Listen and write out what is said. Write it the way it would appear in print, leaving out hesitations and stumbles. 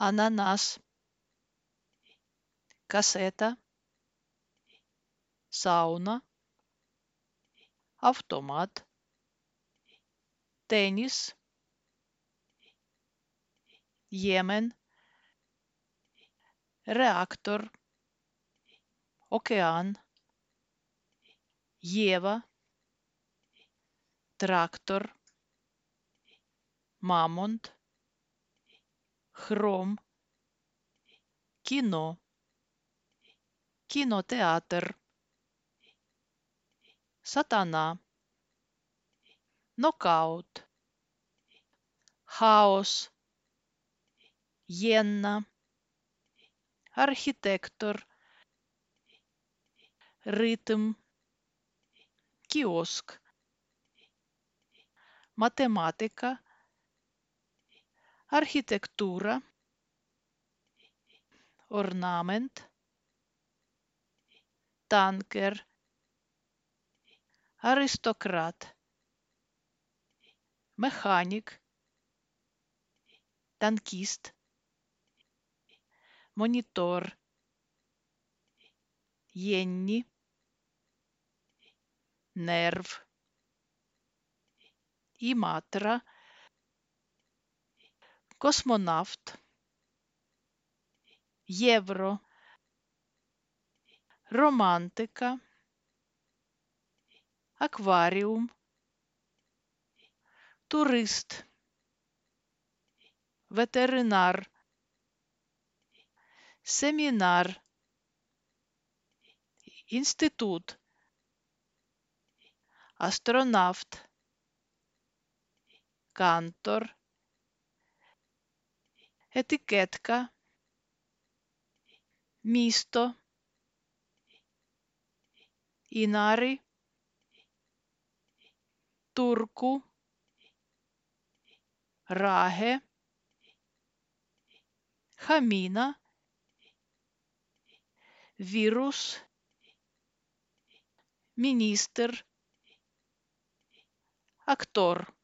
ананас, касета, сауна, автомат, теніс, Ємен, реактор, океан, Єва, трактор, мамонт, хром, кіно, кінотеатр, сатана, нокаут, хаос, єнна, архітектор, ритм, кіоск, математика, архітектура, орнамент, танкер, аристократ, механік, танкіст, монітор, єнні, нерв, іматра, космонавт, євро, романтика, акваріум, турист, ветеринар, семінар, інститут, астронавт, кантор, етикетка, місто, інари, турку, раге, хаміна, вірус, міністр, актор.